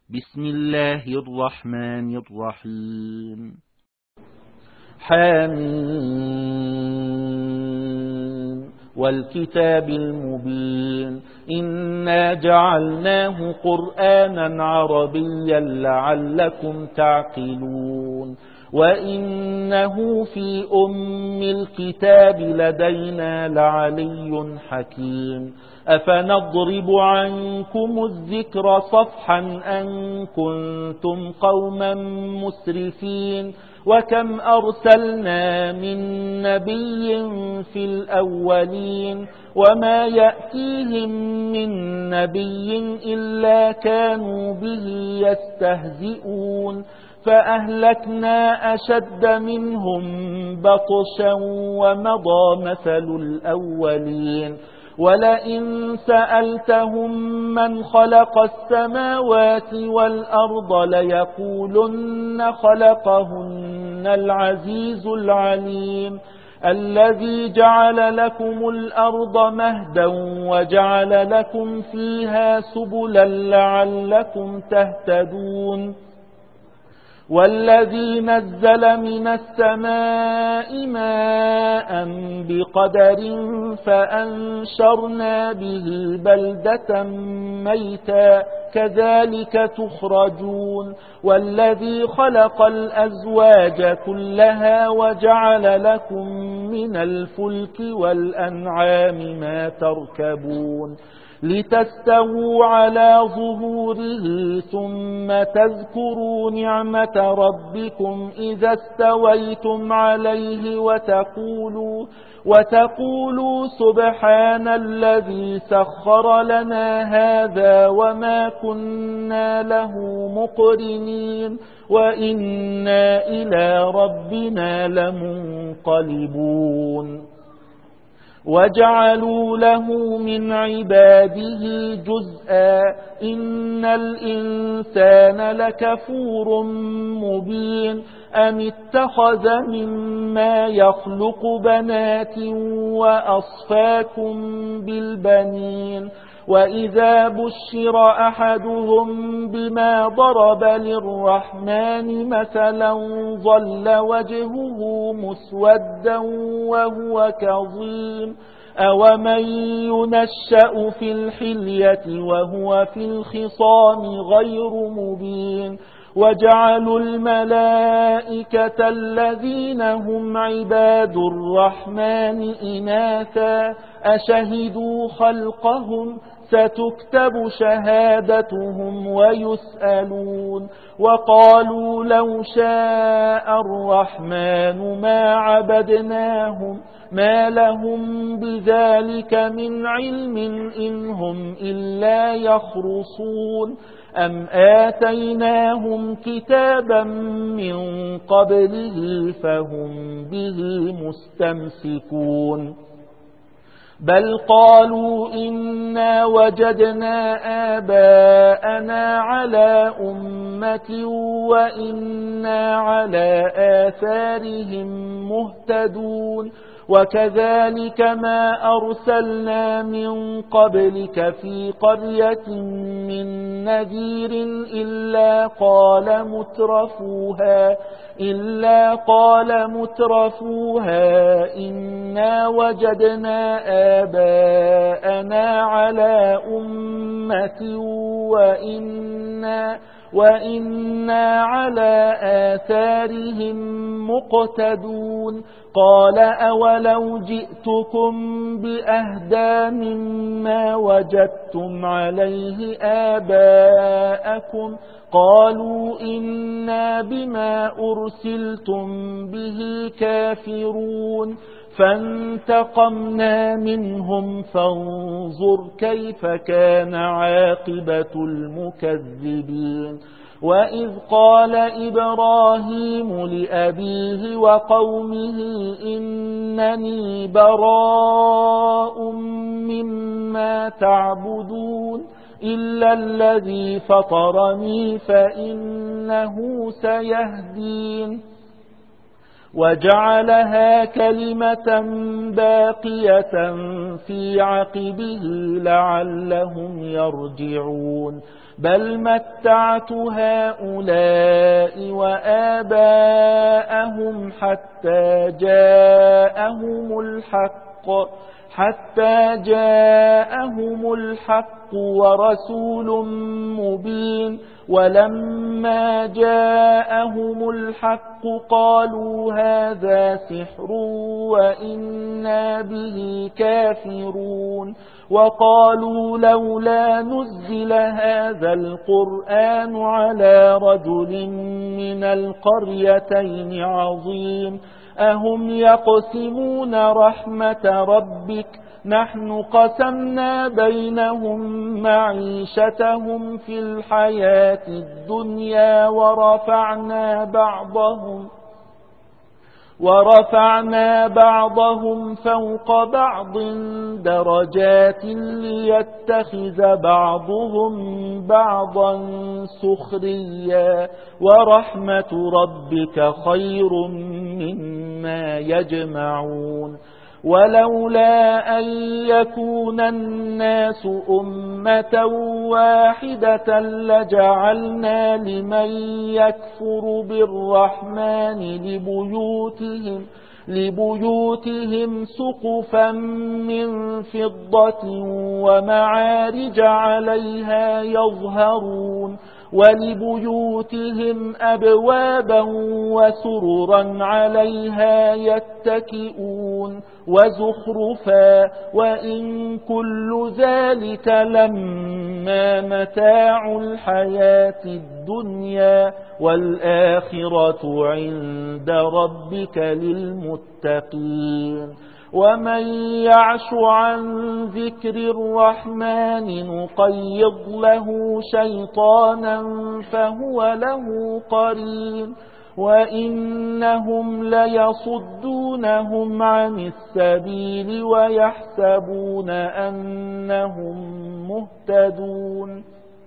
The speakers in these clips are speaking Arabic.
بسم الله الرحمن الرحيم. حميم والكتاب المبين إنا جعلناه قرآنا عربيا لعلكم تعقلون وإنه في أم الكتاب لدينا لعلي حكيم أفنضرب عنكم الذكر صفحا أن كنتم قوما مسرفين وكم أرسلنا من نبي في الأولين وما يأتيهم من نبي إلا كانوا به يستهزئون فأهلكنا أشد منهم بطشا ومضى مثل الأولين ولئن سألتهم من خلق السماوات والأرض ليقولن خلقهن العزيز العليم الذي جعل لكم الأرض مهدا وجعل لكم فيها سبلا لعلكم تهتدون والذي نزل من السماء ماء بقدر فأنشرنا به بلدة ميتا كذلك تخرجون والذي خلق الأزواج كلها وجعل لكم من الفلك والأنعام ما تركبون لتستووا على ظهوره ثم تذكروا نعمة ربكم إذا استويتم عليه وتقولوا سبحان الذي سخر لنا هذا وما كنا له مقرنين وإنا إلى ربنا لمنقلبون وجعلوا له من عباده جزءا إن الإنسان لكفور مبين أم اتخذ مما يخلق بنات وأصفاكم بالبنين وإذا بشر أحدهم بما ضرب للرحمن مثلا ظل وجهه مسودا وهو كظيم أومن ينشأ في الحلية وهو في الخصام غير مبين وجعلوا الملائكة الذين هم عباد الرحمن إناثا أشهدوا خلقهم ستكتب شهادتهم ويسألون وقالوا لو شاء الرحمن ما عبدناهم ما لهم بذلك من علم إن هم إلا يخرصون أم آتيناهم كتابا من قبله فهم به مستمسكون بل قالوا إنا وجدنا آباءنا على أمة وإنا على آثارهم مهتدون وكذلك ما أرسلنا من قبلك في قرية من نذير إلا قال مترفوها إنا وجدنا آباءنا على أمة وإنا على آثارهم مقتدون قال أولو جئتكم بأهدى مما وجدتم عليه آباءكم قالوا إنا بما أرسلتم به كافرون فانتقمنا منهم فانظر كيف كان عاقبة المكذبين وإذ قال إبراهيم لأبيه وقومه إنني براء مما تعبدون إلا الذي فطرني فإنه سيهدين وجعلها كلمة باقية في عقبه لعلهم يرجعون بل متعت هؤلاء وآباءهم حتى جاءهم الحق ورسول مبين ولما جاءهم الحق قالوا هذا سحر وإنا به كافرون وقالوا لولا نزل هذا القرآن على رجل من القريتين عظيم أهم يقسمون رحمة ربك نحن قسمنا بينهم معيشتهم في الحياة الدنيا ورفعنا بعضهم فوق بعض درجات ليتخذ بعضهم بعضا سخريا ورحمة ربك خير مما يجمعون ولولا أن يكون الناس أمة واحدة لجعلنا لمن يكفر بالرحمن لبيوتهم سقفا من فضة ومعارج عليها يظهرون ولبيوتهم أبوابا وسررا عليها يتكئون وزخرفا وإن كل ذلك لما متاع الحياة الدنيا والآخرة عند ربك للمتقين ومن يعش عن ذكر الرحمن نقيض له شيطانا فهو له قرين وإنهم ليصدونهم عن السبيل ويحسبون أنهم مهتدون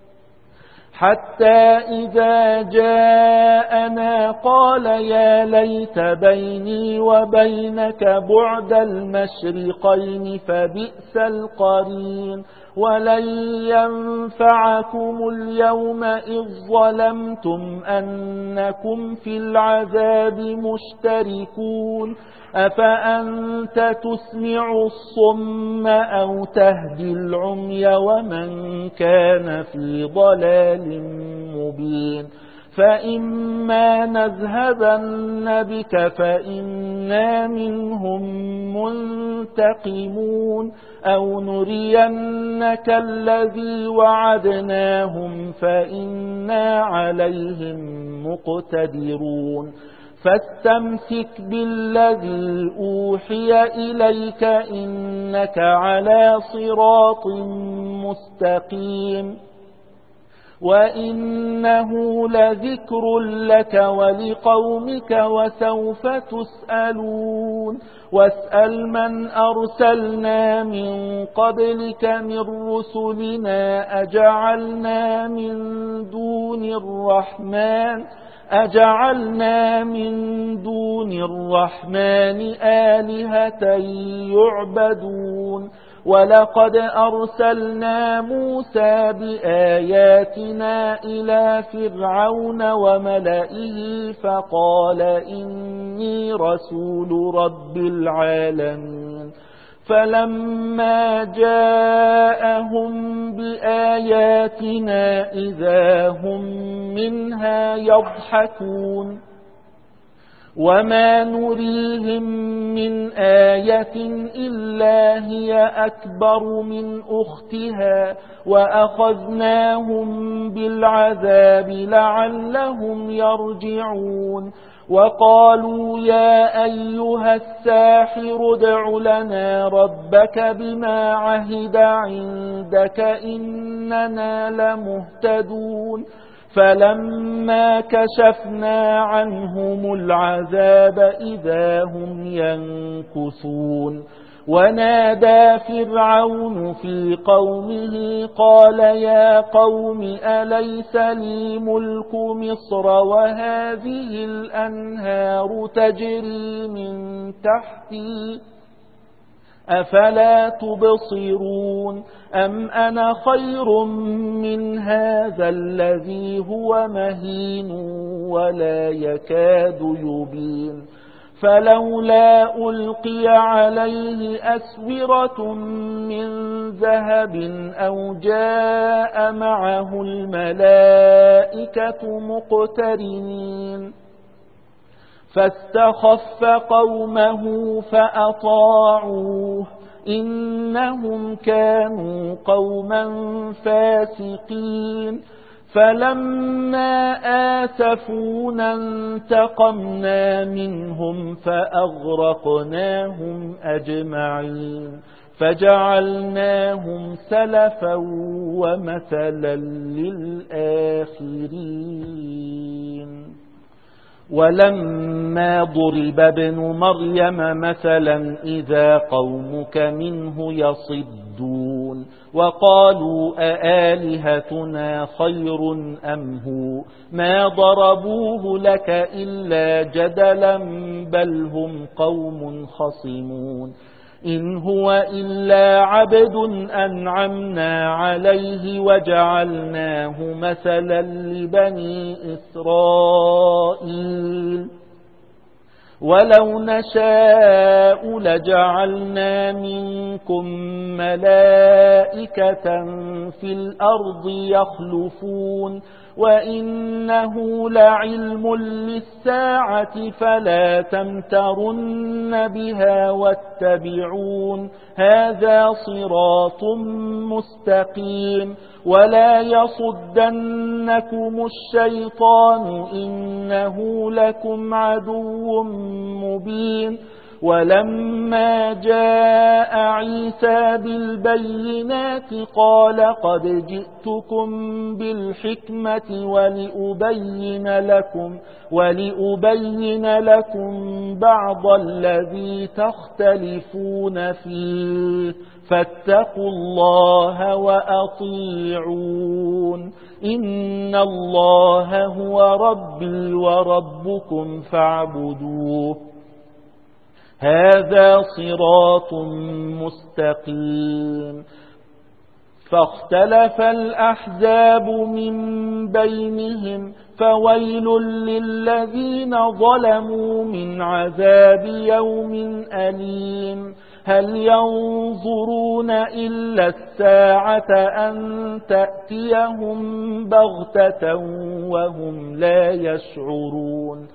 حتى إذا جاءنا قال يا ليت بيني وبينك بعد المشرقين فبئس القرين ولن ينفعكم اليوم إذ ظلمتم أنكم في العذاب مشتركون أفأنت تسمع الصم أو تهدي العمي ومن كان في ضلال مبين فإما نذهبن بك فإنا منهم منتقمون أو نرينك الذي وعدناهم فإنا عليهم مقتدرون فاستمسك بالذي أوحي إليك إنك على صراط مستقيم وإنه لذكر لك ولقومك وسوف تسألون واسأل من أرسلنا من قبلك من رسلنا أجعلنا من دون الرحمن آلهة يعبدون ولقد أرسلنا موسى بآياتنا إلى فرعون وملئه فقال إني رسول رب العالمين فلما جاءهم بآياتنا إذا هم منها يضحكون وما نريهم من آية إلا هي أكبر من أختها وأخذناهم بالعذاب لعلهم يرجعون وقالوا يا أيها الساحر ادع لنا ربك بما عهد عندك إننا لمهتدون فلما كشفنا عنهم العذاب إذا هم ينكثون ونادى فرعون في قومه قال يا قوم أليس لي ملك مصر وهذه الأنهار تجري من تحتي أفلا تبصرون أم أنا خير من هذا الذي هو مهين ولا يكاد يبين فلولا ألقي عليه أسورة من ذهب أو جاء معه الملائكة مقترنين فاستخف قومه فأطاعوه إنهم كانوا قوما فاسقين فلما آسفونا انتقمنا منهم فأغرقناهم أجمعين فجعلناهم سلفا ومثلا للآخرين ولما ضرب ابن مريم مثلا إذا قومك منه يصدون وقالوا أآلهتنا خير أم هو ما ضربوه لك إلا جدلا بل هم قوم خصمون إن هو إلا عبد أنعمنا عليه وجعلناه مثلا لبني إسرائيل ولو نشاء لجعلنا منكم ملائكة في الأرض يخلفون وإنه لعلم للساعة فلا تمترن بها واتبعون هذا صراط مستقيم ولا يصدنكم الشيطان إنه لكم عدو مبين ولما جاء عيسى بالبينات قال قد جئتكم بالحكمة ولأبين لكم بعض الذي تختلفون فيه فاتقوا الله وأطيعون إن الله هو ربي وربكم فاعبدوه هذا صراط مستقيم فاختلف الأحزاب من بينهم فويل للذين ظلموا من عذاب يوم أليم هل ينظرون إلا الساعة أن تأتيهم بغتة وهم لا يشعرون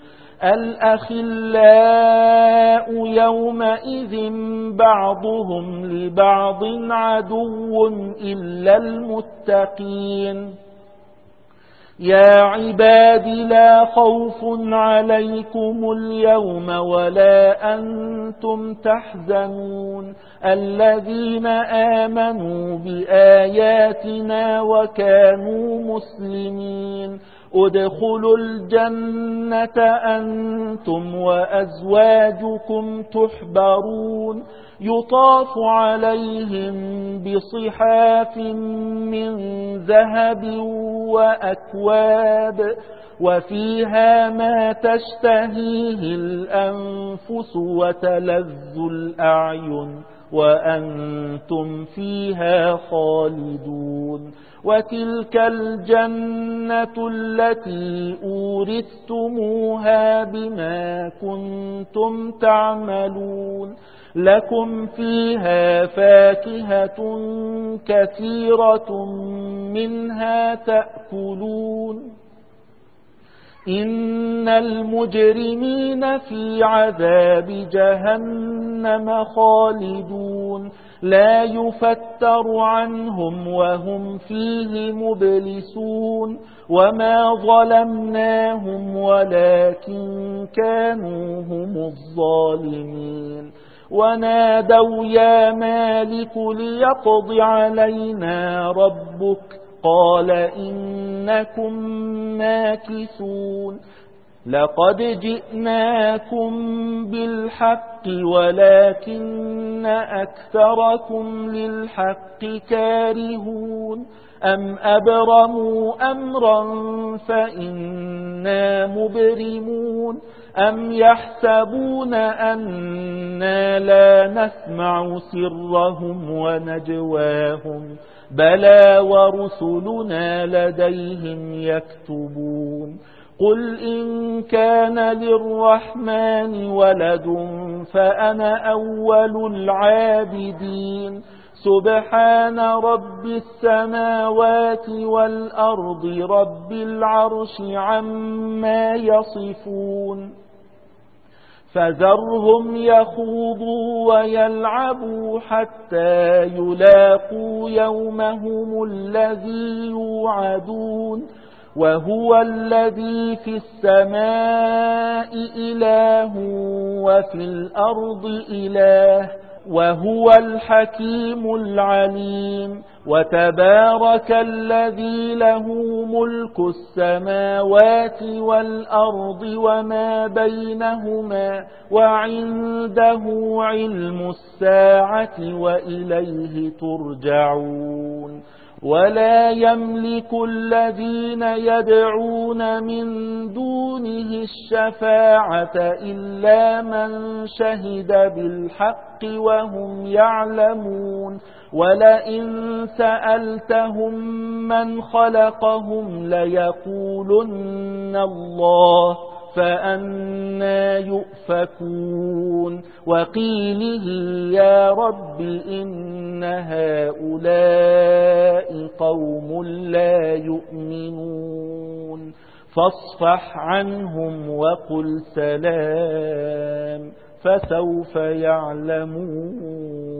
الأخلاء يومئذ بعضهم لبعض عدو إلا المتقين يا عباد لا خوف عليكم اليوم ولا أنتم تحزنون الذين آمنوا بآياتنا وكانوا مسلمين ادخلوا الجنة أنتم وأزواجكم تحبرون يطاف عليهم بصحاف من ذهب وأكواب وفيها ما تشتهيه الأنفس وتلذ الأعين وأنتم فيها خالدون وتلك الجنة التي أورثتموها بما كنتم تعملون لكم فيها فاكهة كثيرة منها تأكلون إن المجرمين في عذاب جهنم خالدون لا يفتر عنهم وهم فيه مبلسون وما ظلمناهم ولكن كانوا هم الظالمين ونادوا يا مالك ليقض علينا ربك قال إنكم ماكثون لقد جئناكم بالحق ولكن أكثركم للحق كارهون أم أبرموا أمرا فإنا مبرمون أم يحسبون أنا لا نسمع سرهم ونجواهم بلى ورسلنا لديهم يكتبون قل إن كان للرحمن ولد فأنا أول العابدين سبحان رب السماوات والأرض رب العرش عما يصفون فذرهم يخوضوا ويلعبوا حتى يلاقوا يومهم الذي يوعدون وهو الذي في السماء إله وفي الأرض إله وهو الحكيم العليم وتبارك الذي له ملك السماوات والأرض وما بينهما وعنده علم الساعة وإليه ترجعون ولا يملك الذين يدعون من دونه الشفاعة إلا من شهد بالحق وهم يعلمون ولئن سألتهم من خلقهم ليقولن الله فأنى يؤفكون وقيله يا رب إن هؤلاء قوم لا يؤمنون فاصفح عنهم وقل سلام فسوف يعلمون